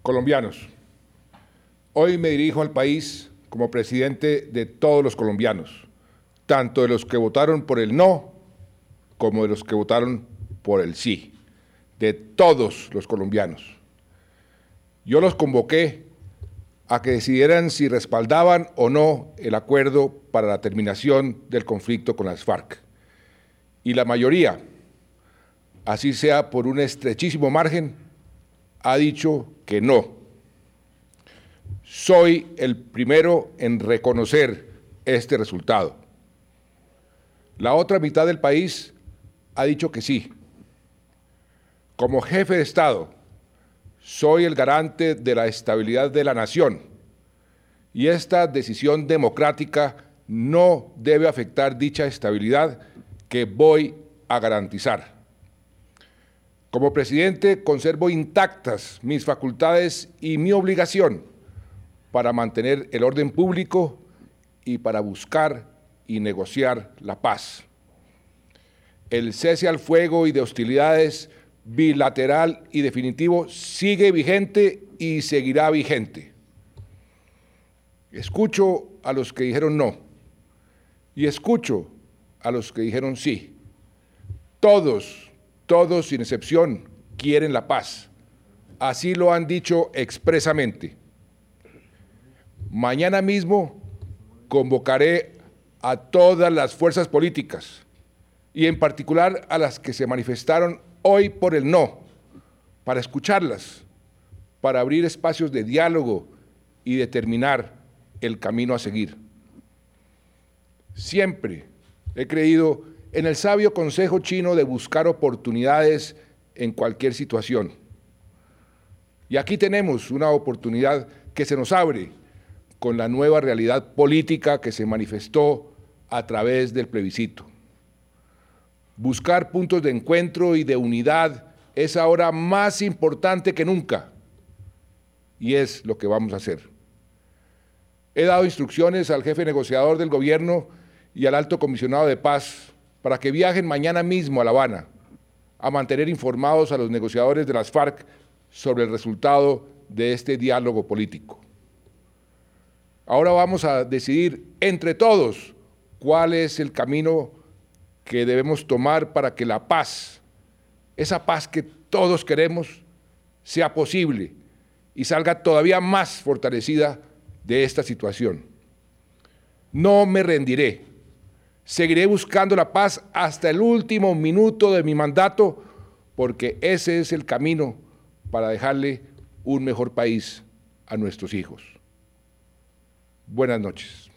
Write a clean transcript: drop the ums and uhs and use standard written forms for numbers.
Colombianos, hoy me dirijo al país como presidente de todos los colombianos, tanto de los que votaron por el no como de los que votaron por el sí, de todos los colombianos. Yo los convoqué a que decidieran si respaldaban o no el acuerdo para la terminación del conflicto con las FARC. Y la mayoría, así sea por un estrechísimo margen, ha dicho que no. Soy el primero en reconocer este resultado. La otra mitad del país ha dicho que sí. Como jefe de Estado, soy el garante de la estabilidad de la nación y esta decisión democrática no debe afectar dicha estabilidad que voy a garantizar. Como presidente, conservo intactas mis facultades y mi obligación para mantener el orden público y para buscar y negociar la paz. El cese al fuego y de hostilidades bilateral y definitivo sigue vigente y seguirá vigente. Escucho a los que dijeron no y escucho a los que dijeron sí. Todos sin excepción quieren la paz. Así lo han dicho expresamente. Mañana mismo convocaré a todas las fuerzas políticas y en particular a las que se manifestaron hoy por el no, para escucharlas, para abrir espacios de diálogo y determinar el camino a seguir. Siempre he creído en el sabio consejo chino de buscar oportunidades en cualquier situación. Y aquí tenemos una oportunidad que se nos abre con la nueva realidad política que se manifestó a través del plebiscito. Buscar puntos de encuentro y de unidad es ahora más importante que nunca, y es lo que vamos a hacer. He dado instrucciones al jefe negociador del gobierno y al alto comisionado de paz para que viajen mañana mismo a La Habana a mantener informados a los negociadores de las FARC sobre el resultado de este diálogo político. Ahora vamos a decidir entre todos cuál es el camino que debemos tomar para que la paz, esa paz que todos queremos, sea posible y salga todavía más fortalecida de esta situación. No me rendiré. Seguiré buscando la paz hasta el último minuto de mi mandato, porque ese es el camino para dejarle un mejor país a nuestros hijos. Buenas noches.